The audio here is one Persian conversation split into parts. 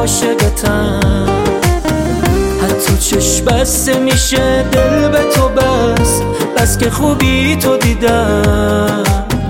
عاشقتم. حتی چشم بسته میشه دل به تو بس که خوبی تو دیدم.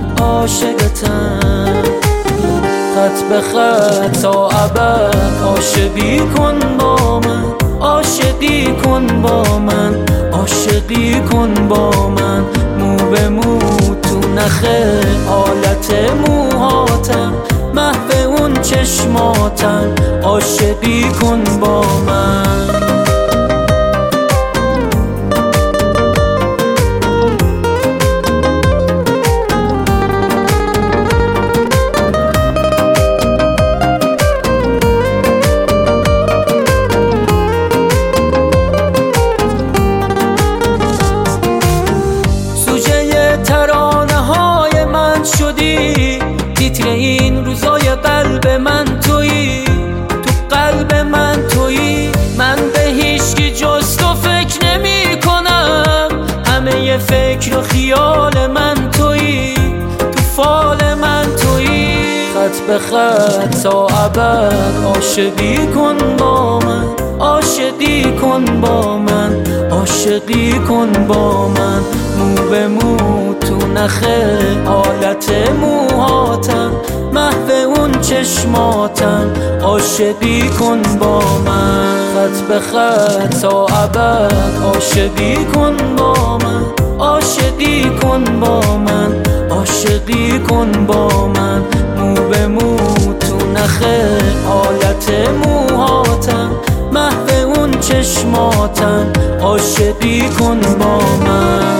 عاشقتم خط به خط تا ابد. عاشقی کن با من، عاشقی کن با من، عاشقی کن با من. مو به مو تو نخه حالت موهاتم، محو اون چشماتم. عاشقی کن با من. تیتر این روزای قلب من تویی، تو قلب من تویی. من به هیچکی جز تو فکر نمی کنم، همه فکر و خیال من تویی، تو فال من تویی. خط به خط تا ابد. عاشقی کن با من، عاشقی کن با من، عاشقی کن با من. مو به مو تو نخه حالت موهاتم، محو اون چشماتم. عاشقی کن با من. خط به خط تا ابد. عاشقی کن با من، عاشقی کن با من، عاشقی کن با من. مو به مو تو نخه حالت موهاتم، محو اون چشماتم. عاشقی کن با من.